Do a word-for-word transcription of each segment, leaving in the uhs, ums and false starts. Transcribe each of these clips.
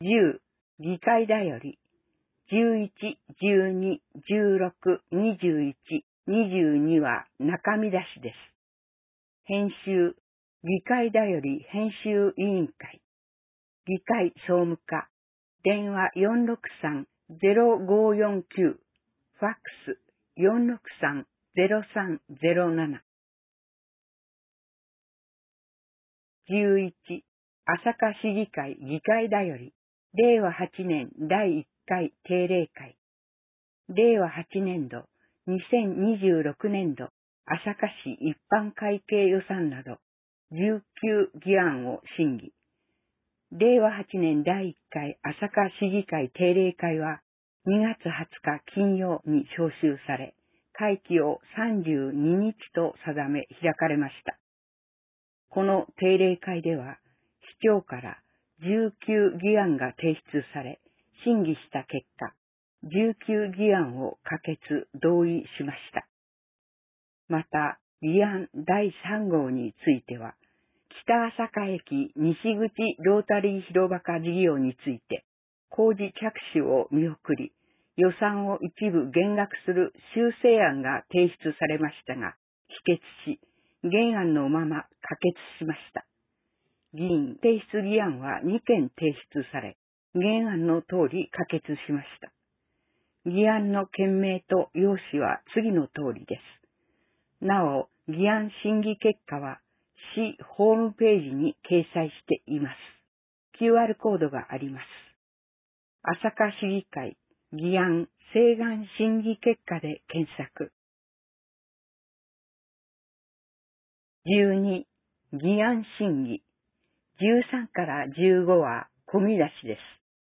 じゅう、議会だより、じゅういち、じゅうに、じゅうろく、にじゅういち、にじゅうには中身出しです。編集、議会だより編集委員会、議会総務課、電話 よんろくさんゼロごよんきゅう、ファックス よんろくさんゼロさんゼロなな。じゅういち、朝霞市議会議会だより、れいわはちねんだいいっかい定例会、れいわはちねんど、にせんにじゅうろくねんど、朝霞市一般会計予算など、じゅうきゅう議案を審議。れいわはちねんだいいっかい朝霞市議会定例会は、にがつはつか金曜に召集され、会期をさんじゅうににちと定め開かれました。この定例会では、市長からじゅうきゅう議案が提出され、審議した結果、じゅうきゅう議案を可決・同意しました。また、議案だいさん号については、北朝霞駅西口ロータリー広場化事業について、工事着手を見送り、予算を一部減額する修正案が提出されましたが、否決し、原案のまま可決しました。議員提出議案はにけん提出され、原案の通り可決しました。議案の件名と用紙は次の通りです。なお、議案審議結果は市ホームページに掲載しています。キューアール コードがあります。朝霞市議会議案請願審議結果で検索。じゅうに、議案審議。じゅうさんからじゅうごは込み出しです。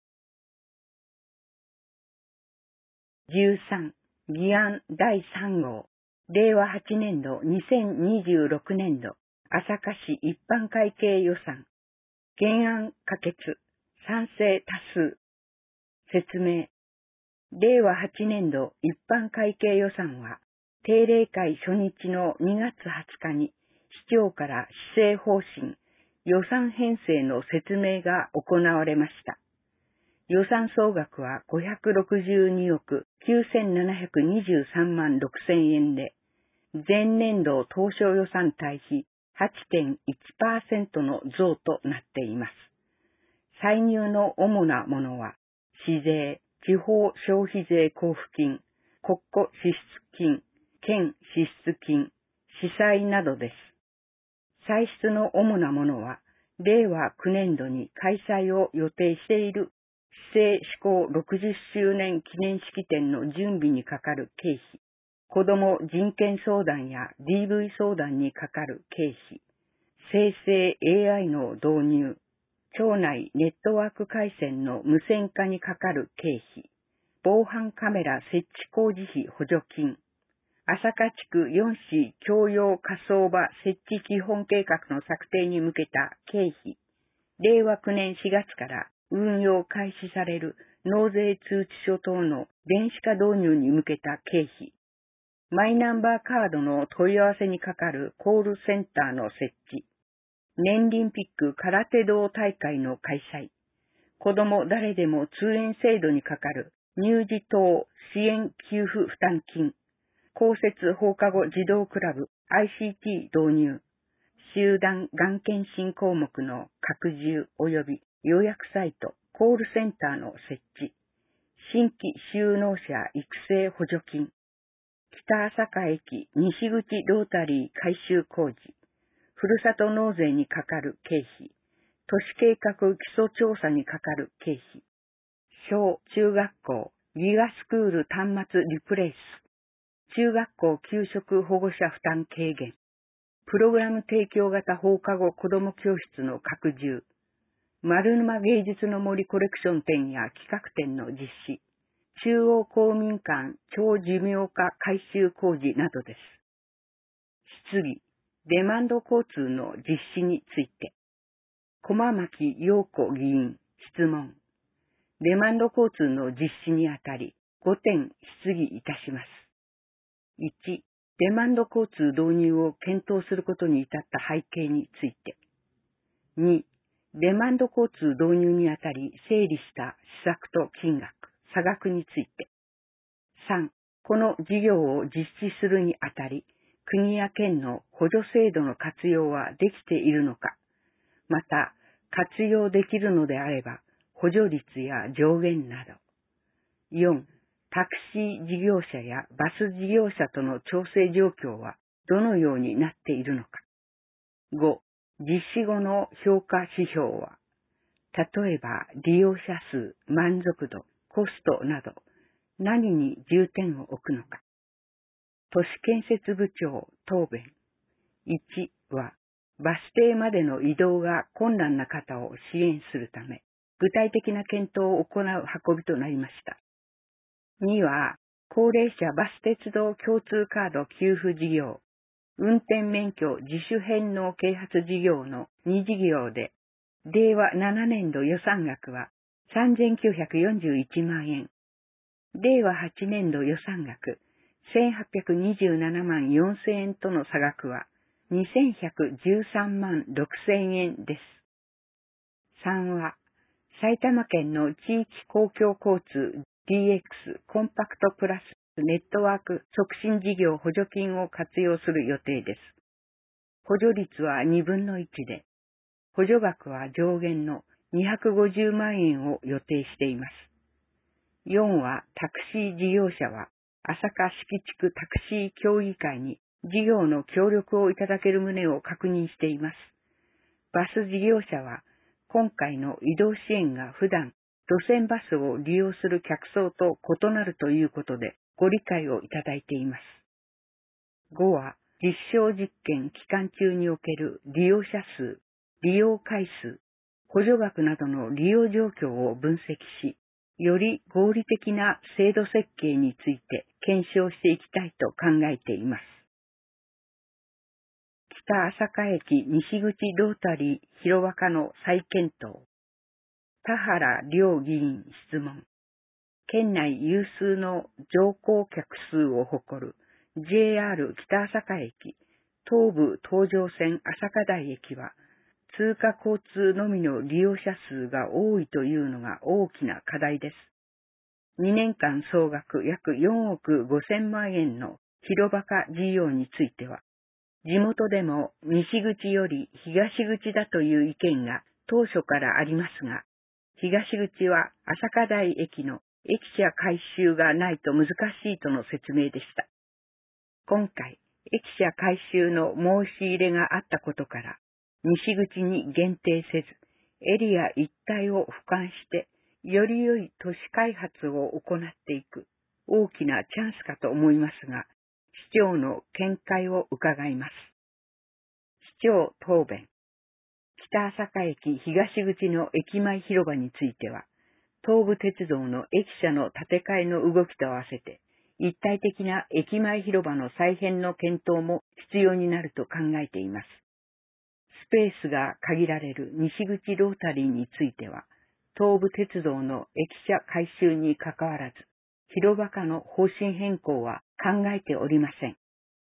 じゅうさん、議案だいさん号。れいわはちねんどにせんにじゅうろくねんど朝霞市一般会計予算。原案可決。賛成多数。説明。れいわはちねんど一般会計予算は、定例会初日のにがつはつかに市長から施政方針、予算編成の説明が行われました。予算総額はごひゃくろくじゅうにおくきゅうせんななひゃくにじゅうさんまんろくせんえんで、前年度当初予算対比 はちてんいちパーセント の増となっています。歳入の主なものは、市税、地方消費税交付金、国庫支出金、県支出金、司祭などです。歳出の主なものは、れいわきゅうねんどに開催を予定している市政施行ろくじゅっしゅうねん記念式典の準備にかかる経費、子ども人権相談や ディーブイ 相談にかかる経費、生成 エーアイ の導入、町内ネットワーク回線の無線化にかかる経費、防犯カメラ設置工事費補助金、朝霞地区よん市共用火葬場設置基本計画の策定に向けた経費、れいわきゅうねんしがつから運用開始される納税通知書等の電子化導入に向けた経費、マイナンバーカードの問い合わせにかかるコールセンターの設置、年リンピック空手道大会の開催、子ども誰でも通園制度にかかる乳児等支援給付負担金、公設放課後児童クラブ アイシーティー 導入、集団がん検診項目の拡充及び予約サイト、コールセンターの設置、新規就農者育成補助金、北朝霞駅西口ロータリー改修工事、ふるさと納税にかかる経費、都市計画基礎調査にかかる経費、小中学校ギガスクール端末リプレイス、中学校給食保護者負担軽減、プログラム提供型放課後子ども教室の拡充、丸沼芸術の森コレクション展や企画展の実施、中央公民館長寿命化改修工事などです。質疑、デマンド交通の実施について、駒巻陽子議員、質問。デマンド交通の実施にあたり、ごてん質疑いたします。いち、デマンド交通導入を検討することに至った背景について。に、 デマンド交通導入にあたり整理した施策と金額、差額について。さん、この事業を実施するにあたり、国や県の補助制度の活用はできているのか。また、活用できるのであれば、補助率や上限など。よん、タクシー事業者やバス事業者との調整状況はどのようになっているのか。ご、実施後の評価指標は、例えば利用者数、満足度、コストなど、何に重点を置くのか。都市建設部長答弁。いちは、バス停までの移動が困難な方を支援するため、具体的な検討を行う運びとなりました。には、高齢者バス鉄道共通カード給付事業、運転免許自主返納啓発事業のに事業で、れいわななねんど予算額はさんぜんきゅうひゃくよんじゅういちまんえん、れいわはちねんど予算額せんはっぴゃくにじゅうななまんよんせんえんとの差額はにせんひゃくじゅうさんまんろくせんえんです。さんは、埼玉県の地域公共交通 ディーエックス コンパクトプラスネットワーク促進事業補助金を活用する予定です。補助率はにぶんのいちで、補助額は上限のにひゃくごじゅうまんえんを予定しています。よんは、タクシー事業者は、朝霞敷地区タクシー協議会に事業の協力をいただける旨を確認しています。バス事業者は、今回の移動支援が普段、路線バスを利用する客層と異なるということで、ご理解をいただいています。ごは、実証実験期間中における利用者数、利用回数、補助額などの利用状況を分析し、より合理的な制度設計について検証していきたいと考えています。北朝霞駅西口ロータリー広和課の再検討。田原良議員質問。県内有数の乗降客数を誇る ジェイアール 北朝霞駅東部東上線朝霞台駅は通過交通のみの利用者数が多いというのが大きな課題です。にねんかん総額約よんおくごせんまんえんの広場化事業については、地元でも西口より東口だという意見が当初からありますが、東口は朝霞台駅の駅舎改修がないと難しいとの説明でした。今回、駅舎改修の申し入れがあったことから、西口に限定せず、エリア一帯を俯瞰して、より良い都市開発を行っていく大きなチャンスかと思いますが、市長の見解を伺います。市長答弁。北朝霞駅東口の駅前広場については、東武鉄道の駅舎の建て替えの動きと合わせて、一体的な駅前広場の再編の検討も必要になると考えています。スペースが限られる西口ロータリーについては、東武鉄道の駅舎改修にかかわらず、広場化の方針変更は考えておりません。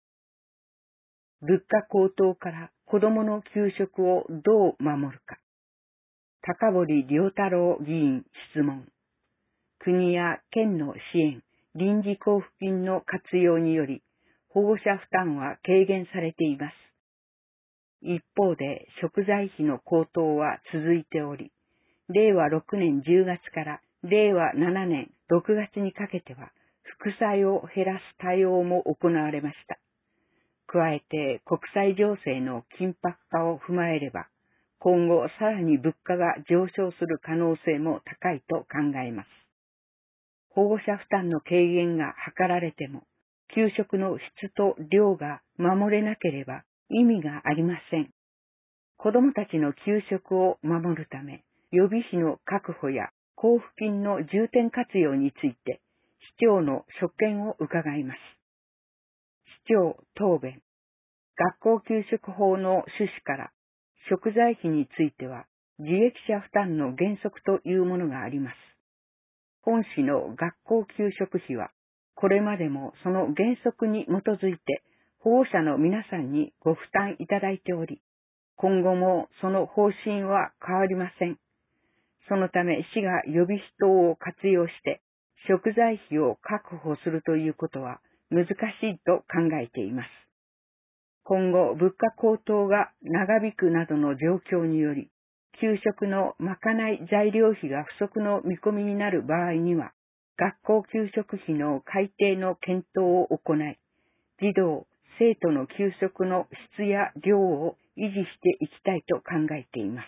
物価高騰から子供の給食をどう守るか。高堀良太郎議員質問。国や県の支援、臨時交付金の活用により、保護者負担は軽減されています。一方で食材費の高騰は続いており、れいわろくねんじゅうがつかられいわななねんろくがつにかけては、副菜を減らす対応も行われました。加えて国際情勢の緊迫化を踏まえれば、今後さらに物価が上昇する可能性も高いと考えます。保護者負担の軽減が図られても、給食の質と量が守れなければ意味がありません。子どもたちの給食を守るため、予備費の確保や交付金の重点活用について、市長の所見を伺います。市長答弁。学校給食法の趣旨から、食材費については自益者負担の原則というものがあります。本市の学校給食費は、これまでもその原則に基づいて保護者の皆さんにご負担いただいており、 今後もその方針は変わりません。そのため市が予備費等を活用して食材費を確保するということは難しいと考えています。今後物価高騰が長引くなどの状況により、給食のまかない材料費が不足の見込みになる場合には、学校給食費の改定の検討を行い、児童、生徒の給食の質や量を維持していきたいと考えています。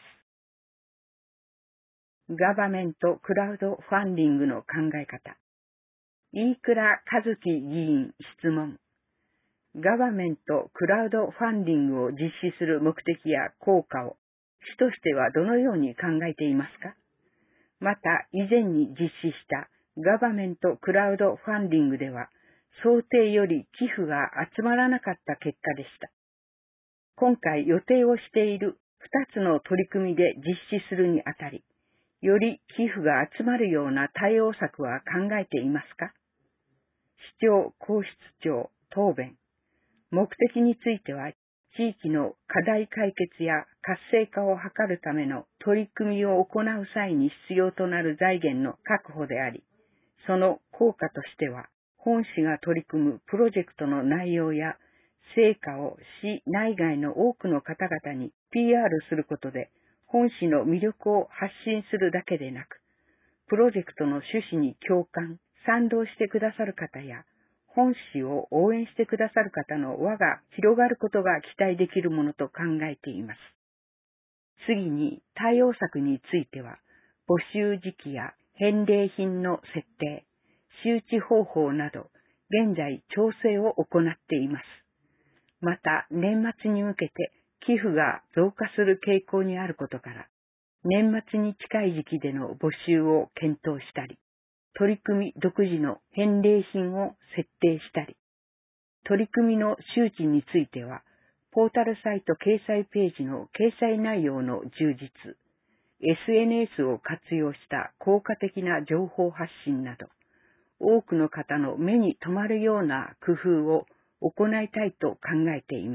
ガバメントクラウドファンディングの考え方。飯倉和樹議員質問。ガバメントクラウドファンディングを実施する目的や効果を市としてはどのように考えていますか？また以前に実施したガバメントクラウドファンディングでは想定より寄付が集まらなかった結果でした。今回予定をしているふたつの取り組みで実施するにあたり、より寄付が集まるような対応策は考えていますか？市長、皇室長、答弁。目的については、地域の課題解決や活性化を図るための取り組みを行う際に必要となる財源の確保であり、その効果としては、本市が取り組むプロジェクトの内容や成果を市内外の多くの方々に ピーアール することで、本市の魅力を発信するだけでなく、プロジェクトの趣旨に共感、賛同してくださる方や、本市を応援してくださる方の輪が広がることが期待できるものと考えています。次に対応策については、募集時期や返礼品の設定、周知方法など、現在調整を行っています。また年末に向けて寄付が増加する傾向にあることから、年末に近い時期での募集を検討したり、取り組み独自の返礼品を設定したり、取り組みの周知については、ポータルサイト掲載ページの掲載内容の充実、エスエヌエス を活用した効果的な情報発信など、多くの方の目に留まるような工夫を行いたいと考えています。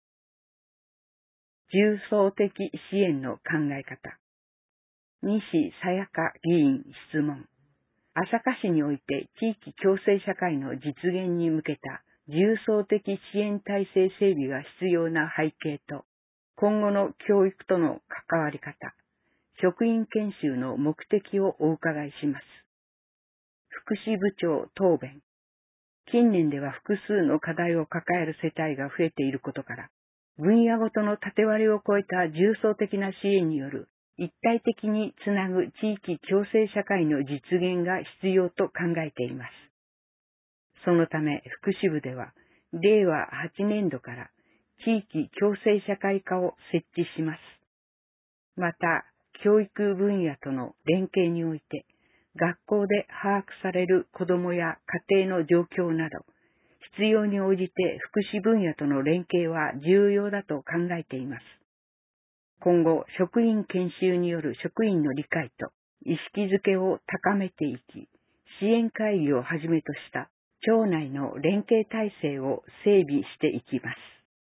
重層的支援の考え方。西さやか議員質問。朝霞市において地域共生社会の実現に向けた重層的支援体制整備が必要な背景と、今後の教育との関わり方、職員研修の目的をお伺いします。福祉部長答弁。近年では複数の課題を抱える世帯が増えていることから、分野ごとの縦割りを超えた重層的な支援による一体的につなぐ地域共生社会の実現が必要と考えています。そのため福祉部では、れいわはちねんどから地域共生社会課を設置します。また、教育分野との連携において、学校で把握される子どもや家庭の状況など、必要に応じて福祉分野との連携は重要だと考えています。今後、職員研修による職員の理解と意識づけを高めていき、支援会議をはじめとした町内の連携体制を整備していきます。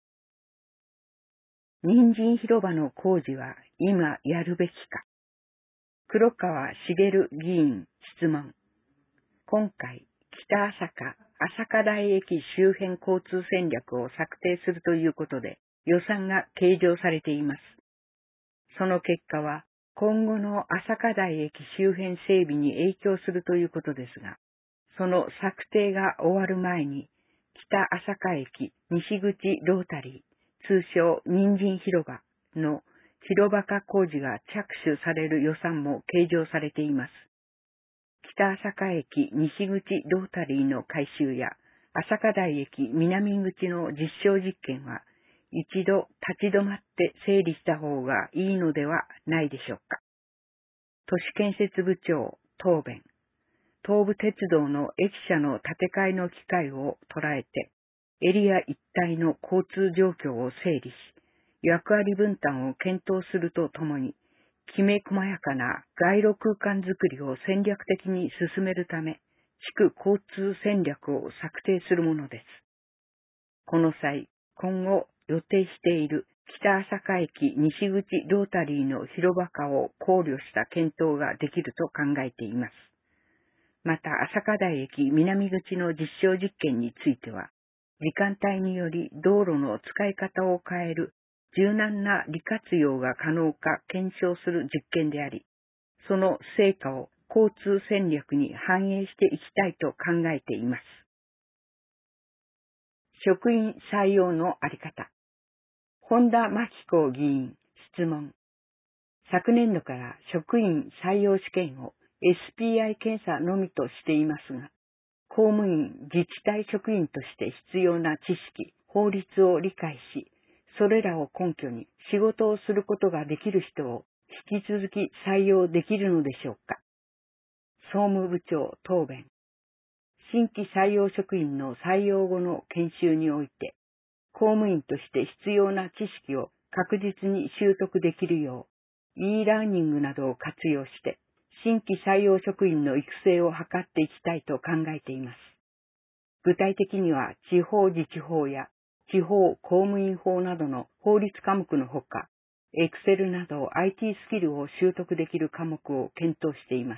人参広場の工事は今やるべきか。黒川茂議員質問。今回、北朝霞、朝霞台駅周辺交通戦略を策定するということで予算が計上されています。その結果は、今後の朝霞台駅周辺整備に影響するということですが、その策定が終わる前に、北朝霞駅西口ロータリー、通称人参広場の広場化工事が着手される予算も計上されています。北朝霞駅西口ロータリーの改修や、朝霞台駅南口の実証実験は、一度立ち止まって整理した方がいいのではないでしょうか。都市建設部長答弁。東武鉄道の駅舎の建て替えの機会を捉えて、エリア一帯の交通状況を整理し、役割分担を検討するとともに、きめ細やかな街路空間づくりを戦略的に進めるため、地区交通戦略を策定するものです。この際、今後予定している北朝霞駅西口ロータリーの広場化を考慮した検討ができると考えています。また、朝霞台駅南口の実証実験については、時間帯により道路の使い方を変える柔軟な利活用が可能か検証する実験であり、その成果を交通戦略に反映していきたいと考えています。職員採用のあり方。本田真紀子議員、質問。昨年度から職員採用試験を エスピーアイ 検査のみとしていますが、公務員、自治体職員として必要な知識、法律を理解し、それらを根拠に仕事をすることができる人を引き続き採用できるのでしょうか。総務部長答弁。新規採用職員の採用後の研修において、公務員として必要な知識を確実に習得できるよう、e ラーニングなどを活用して、新規採用職員の育成を図っていきたいと考えています。具体的には、地方自治法や地方公務員法などの法律科目のほか、Excel など アイティー スキルを習得できる科目を検討しています。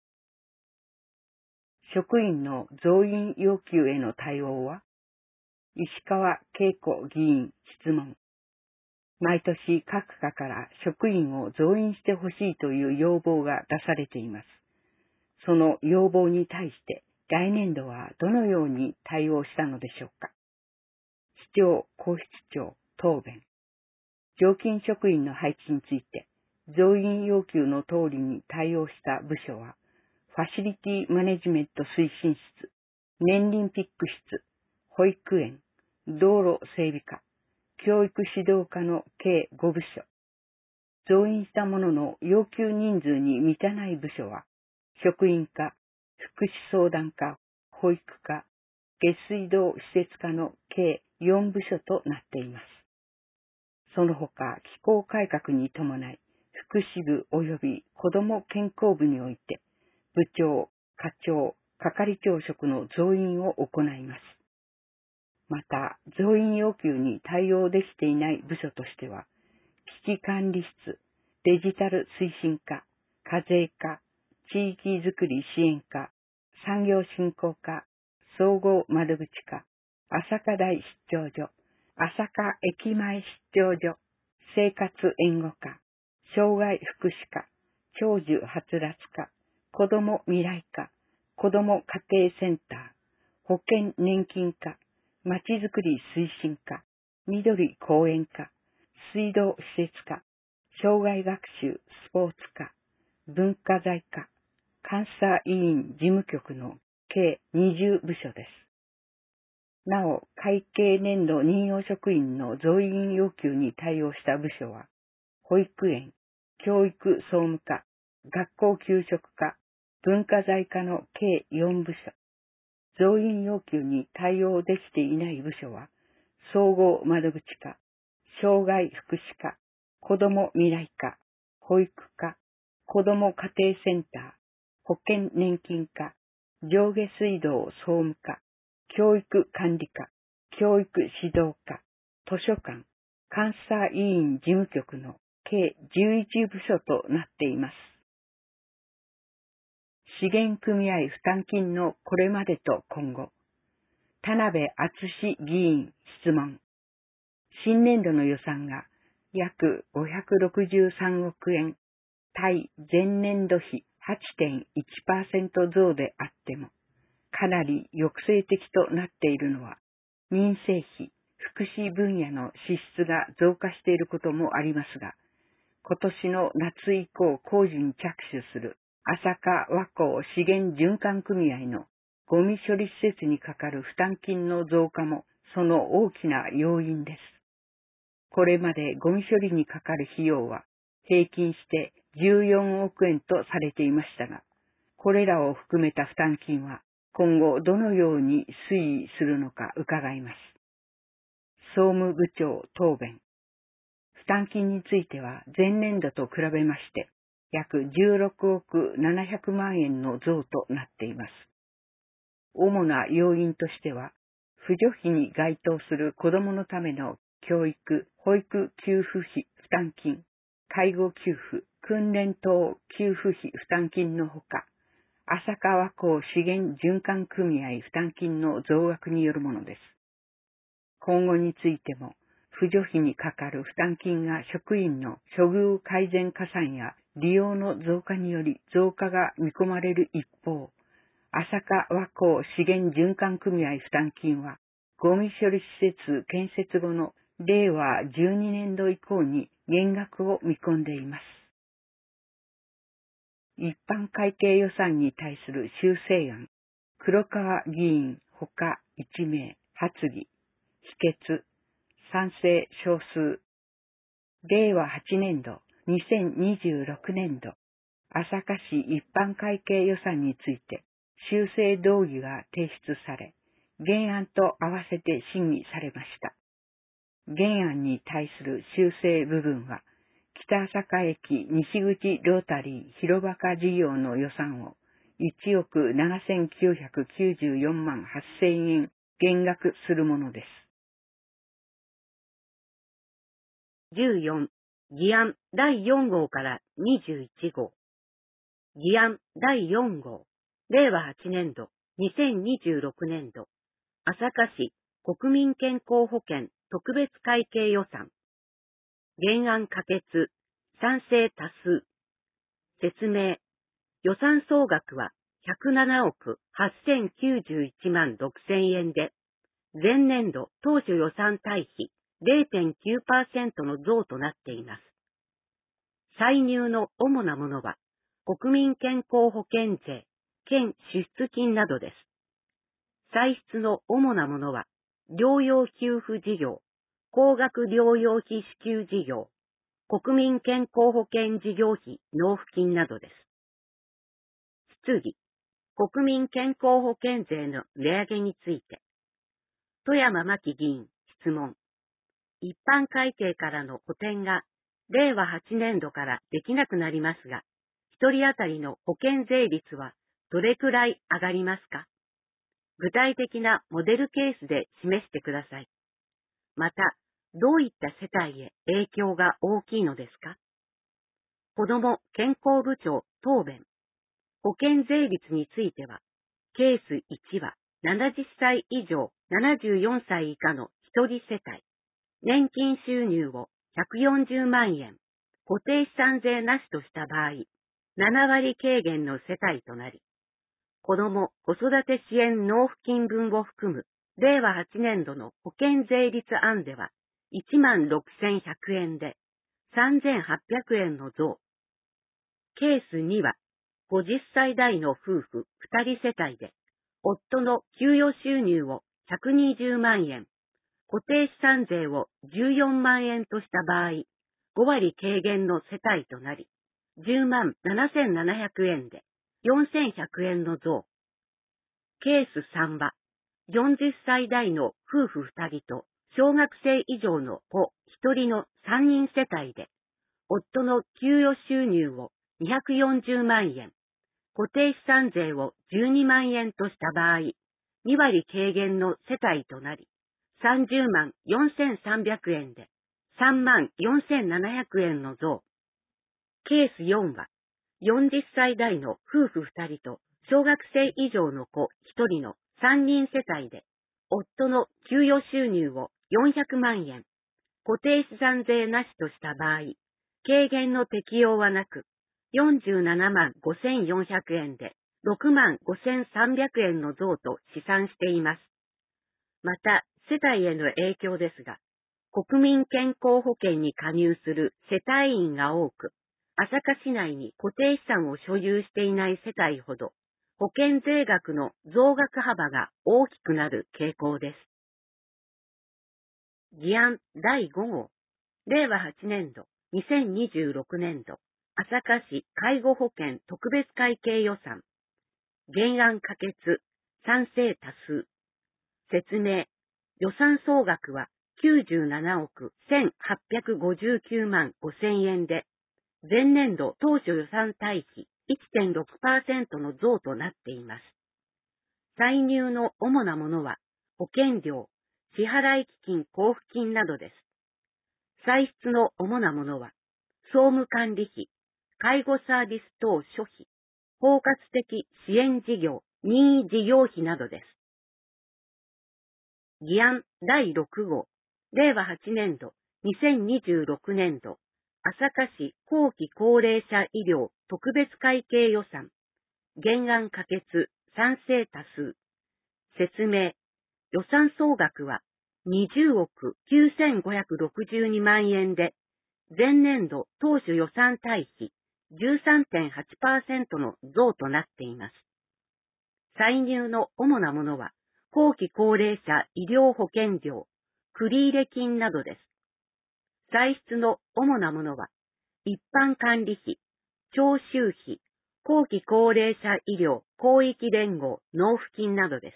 職員の増員要求への対応は、石川恵子議員質問。毎年各課から職員を増員してほしいという要望が出されています。その要望に対して来年度はどのように対応したのでしょうか。市長、皇室長、答弁。常勤職員の配置について、増員要求の通りに対応した部署は、ファシリティマネジメント推進室、年輪ピック室、保育園、道路整備課、教育指導課の計ご部署。増員したものの要求人数に満たない部署は、職員課、福祉相談課、保育課、下水道施設課の計よん部署となっています。その他、機構改革に伴い、福祉部及び子ども健康部において、部長、課長、係長職の増員を行います。また、増員要求に対応できていない部署としては、危機管理室、デジタル推進課、課税課、地域づくり支援課、産業振興課、総合窓口課、朝霞台出張所、朝霞駅前出張所、生活援護課、障害福祉課、長寿はつらつ課、子ども未来課、子ども家庭センター、保険年金課、まちづくり推進課、緑公園課、水道施設課、障害学習スポーツ課、文化財課、監査委員事務局の計にじゅう部署です。なお、会計年度任用職員の増員要求に対応した部署は、保育園、教育総務課、学校給食課、文化財課の計よん部署。増員要求に対応できていない部署は、総合窓口課、障害福祉課、子ども未来課、保育課、子ども家庭センター、保険年金課、上下水道総務課、教育管理課、教育指導課、図書館、監査委員事務局の計じゅういち部署となっています。資源組合負担金のこれまでと今後。田辺敦議員質問。新年度の予算が約ごひゃくろくじゅうさんおくえん、対前年度比 はちてんいちパーセント 増であっても、かなり抑制的となっているのは、民生費、福祉分野の支出が増加していることもありますが、今年の夏以降工事に着手する朝霞和光資源循環組合のゴミ処理施設にかかる負担金の増加もその大きな要因です。これまでゴミ処理にかかる費用は平均してじゅうよんおくえんとされていましたが、これらを含めた負担金は今後どのように推移するのか伺います。総務部長答弁。負担金については前年度と比べまして約じゅうろくおくななひゃくまんえんの増となっています。主な要因としては、扶助費に該当する子どものための教育、保育給付費負担金、介護給付、訓練等給付費負担金のほか、浅川港資源循環組合負担金の増額によるものです。今後についても、扶助費にかかる負担金が職員の処遇改善加算や利用の増加により増加が見込まれる一方、浅川港資源循環組合負担金は、ゴミ処理施設建設後のれいわじゅうにねんど以降に減額を見込んでいます。一般会計予算に対する修正案、黒川議員ほかいちめい、発議、否決、賛成少数。れいわはちねんど、にせんにじゅうろくねんど、朝霞市一般会計予算について修正動議が提出され、原案と合わせて審議されました。原案に対する修正部分は、北朝霞駅西口ロータリー広場化事業の予算をいちおくななせんきゅうひゃくきゅうじゅうよんまんはっせんえん減額するものです。じゅうよん、議案だいよんごうからにじゅういちごう。議案だいよんごう、れいわはちねんど、にせんにじゅうろくねんど、朝霞市国民健康保険特別会計予算。原案可決、賛成多数。説明。予算総額はひゃくななおくはっせんきゅうじゅういちまんろくせんえんで、前年度当初予算対比 れいてんきゅうパーセント の増となっています。歳入の主なものは、国民健康保険税、県支出金などです。歳出の主なものは、療養給付事業、高額療養費支給事業、国民健康保険事業費納付金などです。質疑、国民健康保険税の値上げについて。富山真紀議員、質問。一般会計からの補填が、れいわはちねんどからできなくなりますが、一人当たりの保険税率はどれくらい上がりますか？具体的なモデルケースで示してください。また、どういった世帯へ影響が大きいのですか？子ども健康部長答弁。保険税率については、ケースいちはななじゅっさい以上ななじゅうよんさい以下の一人世帯、年金収入をひゃくよんじゅうまんえん、固定資産税なしとした場合、ななわり軽減の世帯となり、子ども子育て支援納付金分を含むれいわはちねんどの保険税率案ではいちまんろくせんひゃくえんでさんぜんはっぴゃくえんの増。ケースにはごじゅっさい代の夫婦ふたり世帯で夫の給与収入をひゃくにじゅうまんえん、固定資産税をじゅうよんまんえんとした場合、ごわり軽減の世帯となり、じゅうまんななせんななひゃくえんでよんせんひゃくえんの増。ケースさんは、よんじゅっさい代の夫婦ふたりと小学生以上の子ひとりのさんにん世帯で、夫の給与収入をにひゃくよんじゅうまんえん、固定資産税をじゅうにまんえんとした場合、にわり軽減の世帯となり、さんじゅうまんよんせんさんびゃくえんでさんまんよんせんななひゃくえんの増。ケースよんは、よんじゅっさい代の夫婦ふたりと小学生以上の子ひとりのさんにん世帯で、夫の給与収入をよんひゃくまんえん、固定資産税なしとした場合、軽減の適用はなく、よんじゅうななまんごせんよんひゃくえんでろくまんごせんさんびゃくえんの増と試算しています。また、世帯への影響ですが、国民健康保険に加入する世帯員が多く、朝霞市内に固定資産を所有していない世帯ほど、保険税額の増額幅が大きくなる傾向です。議案だいごごう、れいわはちねんど、にせんにじゅうろくねんど、朝霞市介護保険特別会計予算。原案可決、賛成多数。説明。予算総額はきゅうじゅうななおくせんはっぴゃくごじゅうきゅうまんごせんえんで、前年度当初予算対比 いってんろくパーセント の増となっています。歳入の主なものは、保険料、支払い基金交付金などです。 歳出の主なものは、総務管理費、介護サービス等諸費、包括的支援事業、任意事業費などです。議案だいろく号、れいわはちねんど、にせんにじゅうろくねんど、朝霞市後期高齢者医療特別会計予算、原案可決、賛成多数。説明、予算総額はにじゅうおくきゅうせんごひゃくろくじゅうにまんえんで、前年度当初予算対比 じゅうさんてんはちパーセント の増となっています。歳入の主なものは、後期高齢者医療保険料、繰入金などです。歳出の主なものは、一般管理費、徴収費、後期高齢者医療広域連合納付金などです。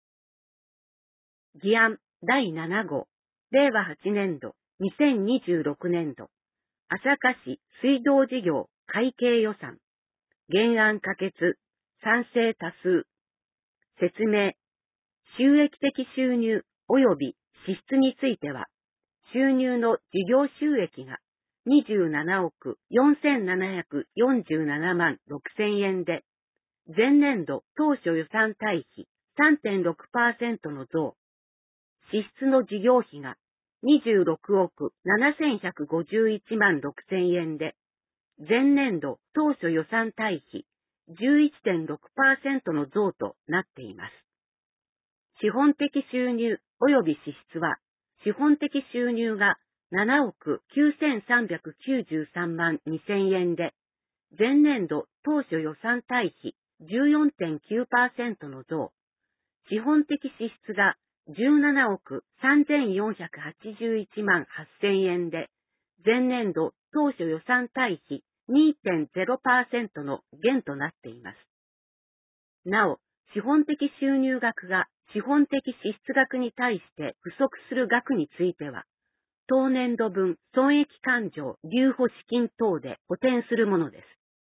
議案だいなな号、れいわはちねんど、にせんにじゅうろくねんど、朝霞市水道事業会計予算、原案可決、賛成多数。説明、収益的収入及び支出については、収入の事業収益がにじゅうななおくよんせんななひゃくよんじゅうななまんろくせんえんで、前年度当初予算対比 さんてんろくパーセント の増、支出の事業費がにじゅうろくおくななせんひゃくごじゅういちまんろくせんえんで、前年度当初予算対比 じゅういってんろくパーセント の増となっています。資本的収入及び支出は、資本的収入がななおくきゅうせんさんびゃくきゅうじゅうさんまんにせんえんで、前年度当初予算対比 じゅうよんてんきゅうパーセント の増、資本的支出がじゅうななおくさんぜんよんひゃくはちじゅういちまんはっせんえんで、前年度当初予算対比 にてんゼロパーセント の減となっています。なお、資本的収入額が資本的支出額に対して不足する額については、当年度分損益勘定留保資金等で補填するものです。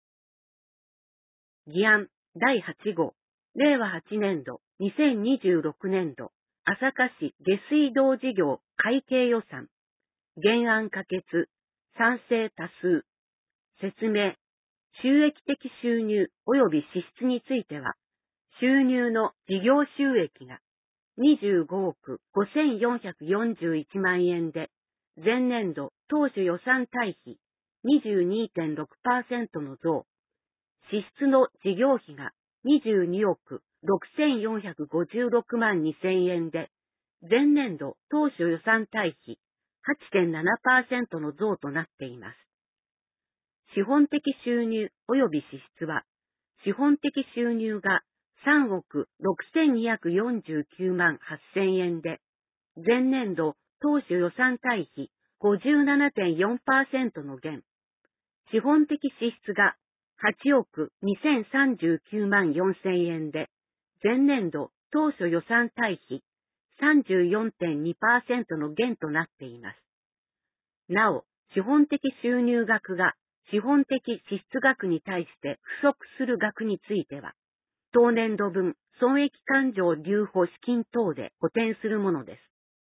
議案だいはち号、れいわはちねんど、にせんにじゅうろくねんど、朝霞市下水道事業会計予算、原案可決、賛成多数。説明、収益的収入及び支出については、収入の事業収益がにじゅうごおくごせんよんひゃくよんじゅういちまんえんで、前年度当初予算対比 にじゅうにてんろくパーセント の増、支出の事業費がにじゅうにおくろくせんよんひゃくごじゅうろくまんにせんえんで、前年度当初予算対比 はちてんななパーセント の増となっています。資本的収入及び支出は、資本的収入がさんおくろくせんにひゃくよんじゅうきゅうまんはっせんえんで、前年度当初予算対比 ごじゅうななてんよんパーセント の減、資本的支出がはちおくにせんさんじゅうきゅうまんよんせんえんで、前年度当初予算対比 さんじゅうよんてんにパーセント の減となっています。なお、資本的収入額が資本的支出額に対して不足する額については、当年度分損益勘定留保資金等で補填するものです。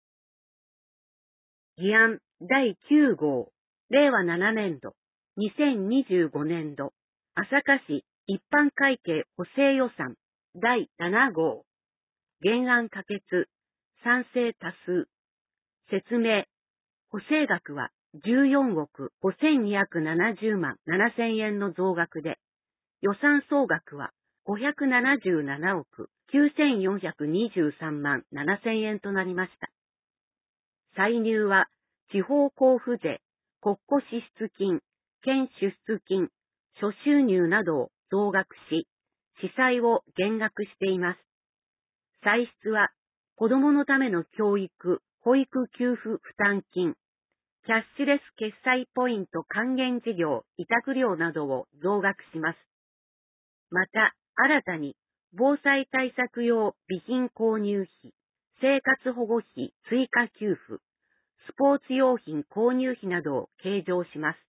議案だいきゅう号、れいわななねんど、にせんにじゅうごねんど、朝霞市一般会計補正予算だいなな号、原案可決、賛成多数。説明、補正額はじゅうよんおくごせんにひゃくななじゅうまんななせんえんの増額で、予算総額はごひゃくななじゅうななおくきゅうせんよんひゃくにじゅうさんまんななせんえんとなりました。歳入は地方交付税、国庫支出金、県支出金、諸収入などを増額し、支債を減額しています。歳出は子どものための教育、保育給付負担金、キャッシュレス決済ポイント還元事業委託料などを増額します。また、新たに防災対策用備品購入費、生活保護費追加給付、スポーツ用品購入費などを計上します。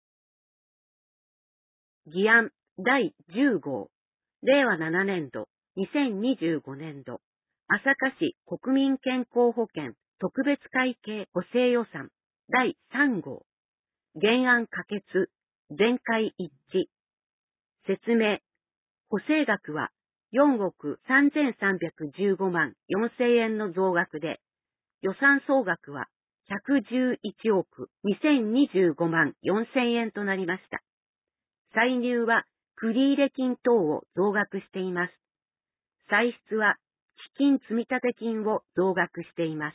議案だいじゅう号、れいわななねんど、にせんにじゅうごねんど、朝霞市国民健康保険特別会計補正予算、 だいさん号。原案可決、全会一致。説明。補正額はよんおくさんぜんさんびゃくじゅうごまんよんせんえんの増額で、予算総額はひゃくじゅういちおくにせんにじゅうごまんよんせんえんとなりました。歳入は繰入金等を増額しています。歳出は基金積立金を増額しています。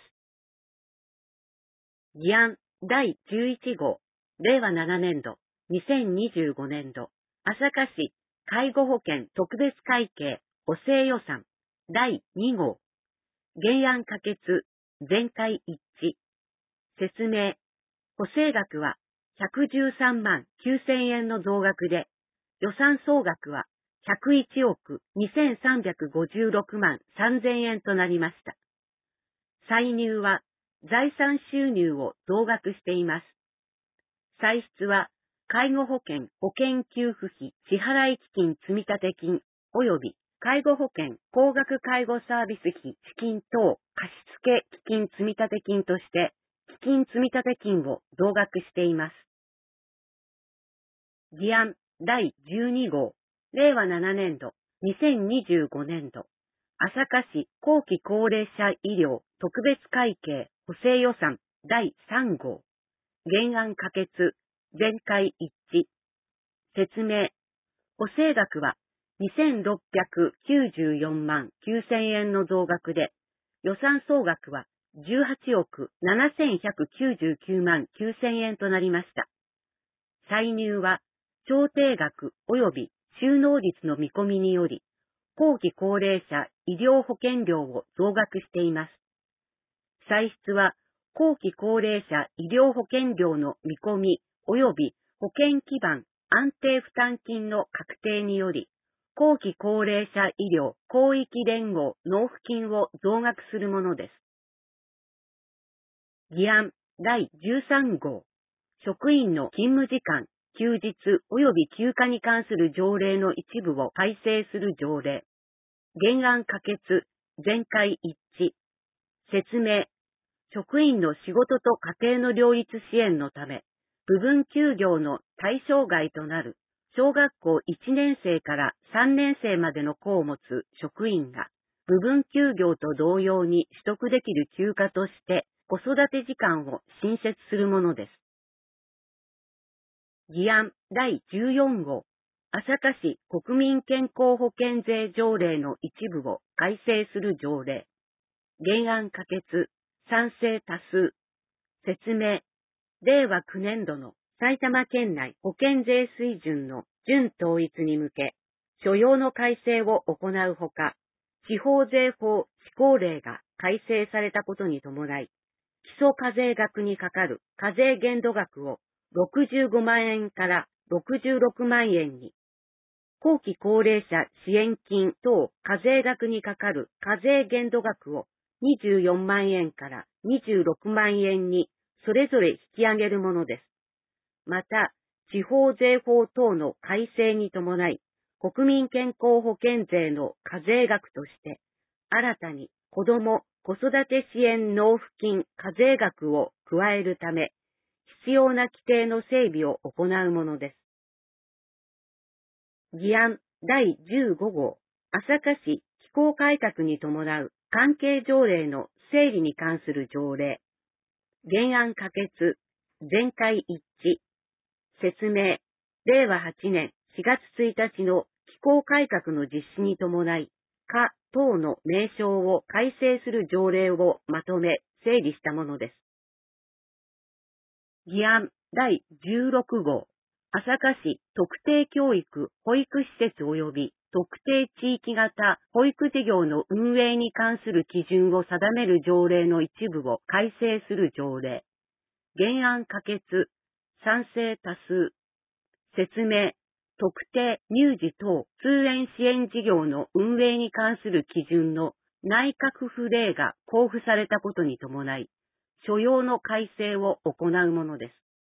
議案だいじゅういち号、れいわななねんど、にせんにじゅうごねんど、朝霞市介護保険特別会計補正予算だいに号。原案可決、全会一致。説明。補正額はひゃくじゅうさんまんきゅうせんえんの増額で、予算総額はひゃくいちおくにせんさんびゃくごじゅうろくまんさんぜんえんとなりました。歳入は財産収入を増額しています。歳出は介護保険保険給付費支払い基金積立金及び介護保険高額介護サービス費資金等貸付基金積立金として基金積立金を増額しています。議案だいじゅうに号、れいわななねんど、にせんにじゅうごねんど、朝霞市後期高齢者医療特別会計補正予算だいさん号。原案可決、全会一致。説明。補正額はにせんろっぴゃくきゅうじゅうよんまんきゅうせんえんの増額で、予算総額はじゅうはちおくななせんひゃくきゅうじゅうきゅうまんきゅうせんえんとなりました。歳入は調停額及び収納率の見込みにより、後期高齢者医療保険料を増額しています。歳出は後期高齢者医療保険料の見込み及び保険基盤安定負担金の確定により、後期高齢者医療広域連合納付金を増額するものです。議案だいじゅうさん号。職員の勤務時間、休日及び休暇に関する条例の一部を改正する条例。原案可決、全会一致。説明。職員の仕事と家庭の両立支援のため、部分休業の対象外となる小学校いちねんせいからさんねんせいまでの子を持つ職員が、部分休業と同様に取得できる休暇として子育て時間を新設するものです。議案だいじゅうよん号。朝霞市国民健康保険税条例の一部を改正する条例。原案可決、賛成多数。説明。れいわきゅうねんどの埼玉県内保険税水準の準統一に向け、所要の改正を行うほか、地方税法施行令が改正されたことに伴い、基礎課税額にかかる課税限度額をろくじゅうごまんえんからろくじゅうろくまんえんに、後期高齢者支援金等課税額にかかる課税限度額をにじゅうよんまんえんからにじゅうろくまんえんにそれぞれ引き上げるものです。また、地方税法等の改正に伴い、国民健康保険税の課税額として、新たに子ども・子育て支援納付金課税額を加えるため、必要な規定の整備を行うものです。議案だいじゅうご号。朝霞市機構改革に伴う関係条例の整理に関する条例。原案可決、全会一致。説明。れいわはちねんしがつついたちの機構改革の実施に伴い、課等の名称を改正する条例をまとめ整理したものです。議案だいじゅうろく号。朝霞市特定教育保育施設及び特定地域型保育事業の運営に関する基準を定める条例の一部を改正する条例。原案可決、賛成多数。説明。特定乳児等通園支援事業の運営に関する基準の内閣府令が公布されたことに伴い、所要の改正を行うものです。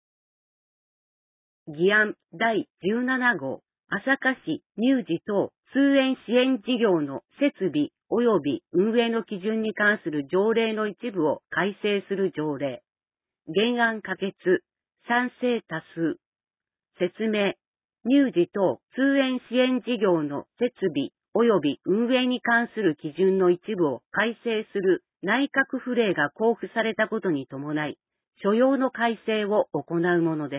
議案だいじゅうなな号。朝霞市乳児等通園支援事業の設備及び運営の基準に関する条例の一部を改正する条例。 原案可決、賛成多数。説明、乳児等通園支援事業の設備及び運営に関する基準の一部を改正する内閣府令が公布されたことに伴い、所要の改正を行うものです。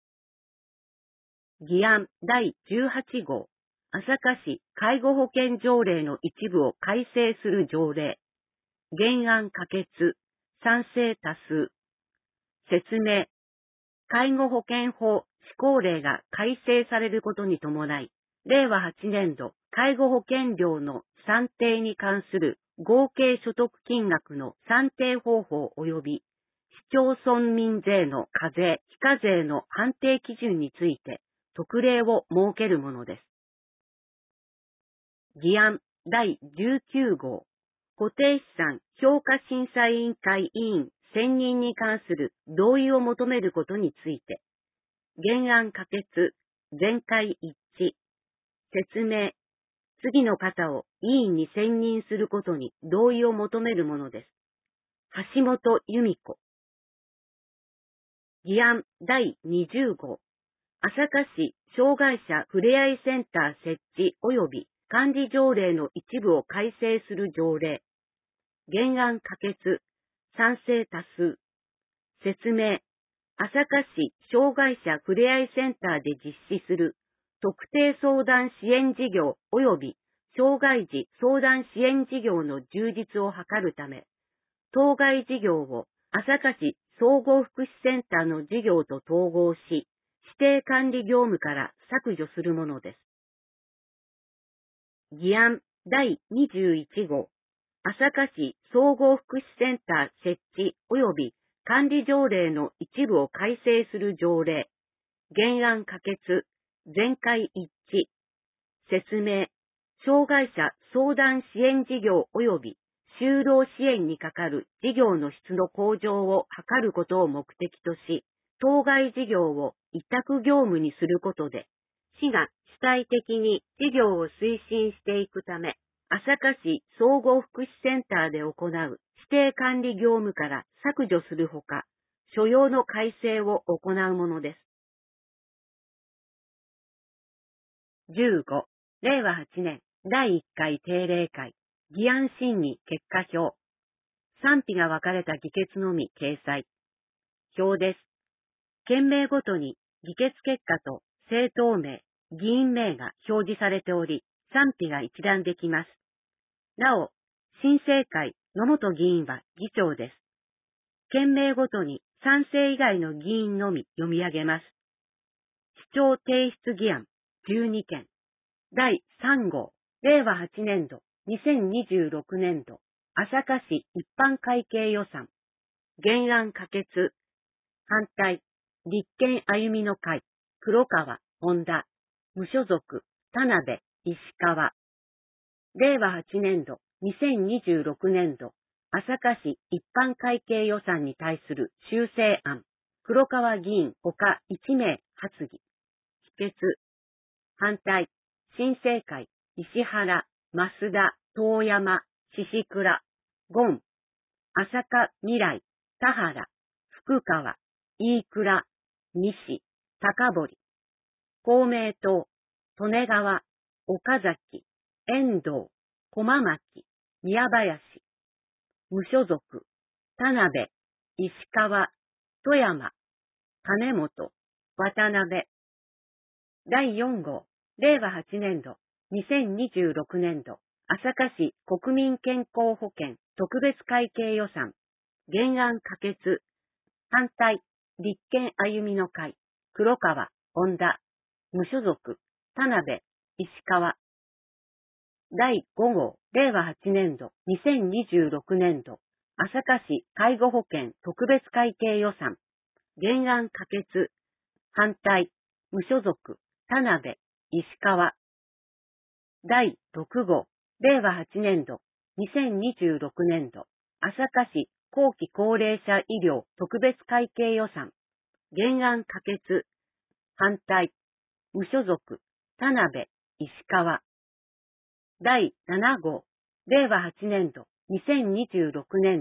議案だいじゅうはち号、朝霞市介護保険条例の一部を改正する条例。原案可決、賛成多数。説明、介護保険法施行令が改正されることに伴い、れいわはちねん度介護保険料の算定に関する合計所得金額の算定方法及び市町村民税の課税・非課税の判定基準について特例を設けるものです。議案だいじゅうきゅう号、固定資産評価審査委員会委員選任に関する同意を求めることについて、原案可決、全会一致。説明、次の方を委員に選任することに同意を求めるものです。橋本由美子。議案だいにじゅう号、朝霞市障害者ふれあいセンター設置及び管理条例の一部を改正する条例。原案可決、賛成多数。説明、朝霞市障害者ふれあいセンターで実施する特定相談支援事業及び障害児相談支援事業の充実を図るため、当該事業を朝霞市総合福祉センターの事業と統合し、指定管理業務から削除するものです。議案だいにじゅういち号、朝霞市総合福祉センター設置及び管理条例の一部を改正する条例。原案可決、全会一致。説明、障害者相談支援事業及び就労支援にかかる事業の質の向上を図ることを目的とし、当該事業を委託業務にすることで、市が主体的に事業を推進していくため、朝霞市総合福祉センターで行う指定管理業務から削除するほか、所要の改正を行うものです。じゅうご、れいわはちねんだいいっかい定例会、議案審議結果表。賛否が分かれた議決のみ掲載。表です。県名ごとに議決結果と政党名、議員名が表示されており、賛否が一覧できます。なお、新政会野本議員は議長です。県名ごとに賛成以外の議員のみ読み上げます。市長提出議案じゅうにけん。だいさん号、れいわはちねん度、にせんにじゅうろくねん度、朝霞市一般会計予算。原案可決。反対、立憲歩みの会、黒川、本田、無所属、田辺、石川。れいわはちねん度、にせんにじゅうろくねん度、朝霞市一般会計予算に対する修正案、黒川議員ほかいち名発議。否決。反対、新政会、石原、増田、遠山、宍倉、ゴン、朝霞未来、田原、福川、飯倉、西、高堀。公明党、利根川、岡崎、遠藤、駒巻、宮林。無所属、田辺、石川、富山、金本、渡辺。だいよん号、れいわはちねん度、にせんにじゅうろくねん度、朝霞市国民健康保険特別会計予算。原案可決。反対、立憲歩みの会、黒川、本田、無所属、田辺、石川。だいご号、れいわはちねん度、にせんにじゅうろくねん度、朝霞市介護保険特別会計予算。原案可決。反対、無所属、田辺、石川。だいろく号、れいわはちねん度、にせんにじゅうろくねん度、朝霞市後期高齢者医療特別会計予算。原案可決。反対、無所属、田辺、石川。だいなな号、れいわはちねん度、にせんにじゅうろくねん度、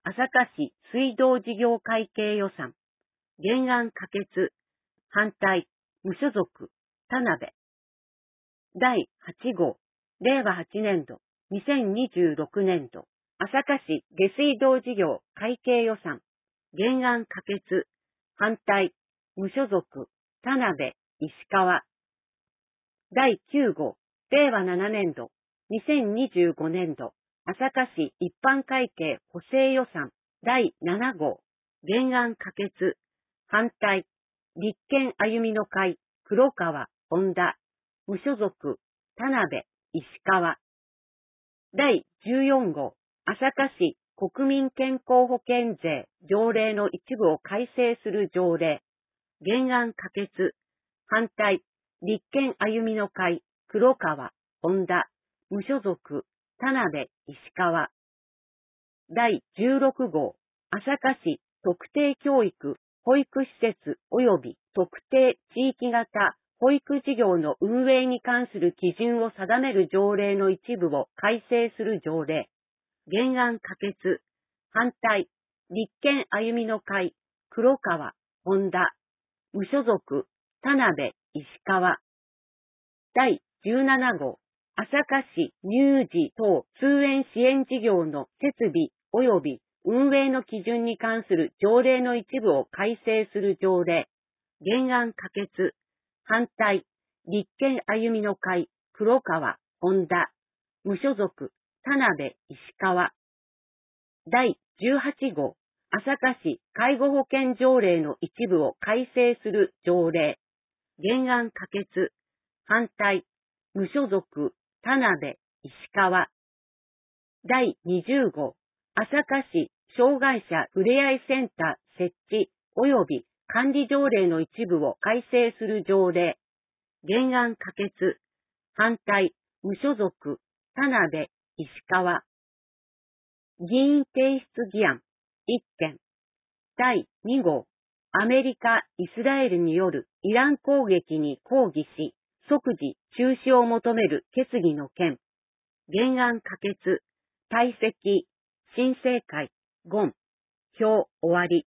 朝霞市水道事業会計予算。原案可決。反対。無所属。田辺。だいはち号。令和はちねん度。にせんにじゅうろくねん度。朝霞市下水道事業会計予算。原案可決。反対。無所属。田辺。石川。だいきゅう号。令和ななねん度。にせんにじゅうごねん度。朝霞市一般会計補正予算。だいなな号。原案可決。反対。立憲歩みの会。黒川。本田。無所属。田辺。石川。だいじゅうよん号。朝霞市国民健康保険税条例の一部を改正する条例。原案可決。反対。立憲歩みの会。黒川。本田。無所属。田辺。石川。だいじゅうろく号。朝霞市特定教育保育施設及び特定地域型保育事業の運営に関する基準を定める条例の一部を改正する条例。原案可決。反対。立憲歩みの会。黒川。本田。無所属。田辺。石川。だいじゅうなな号。朝霞市乳児等通園支援事業の設備及び運営の基準に関する条例の一部を改正する条例。原案可決。反対。立憲歩みの会。黒川。本田。無所属。田辺。石川。だいじゅうはち号。朝霞市介護保険条例の一部を改正する条例。原案可決。反対。無所属。田辺。石川。だいにじゅう号。朝霞市障害者ふれあいセンター設置及び管理条例の一部を改正する条例。原案可決。反対。無所属。田辺。石川。議員提出議案。いっけん。だいに号。アメリカ・イスラエルによるイラン攻撃に抗議し、即時中止を求める決議の件。原案可決。退席。新政会。言。表終わり。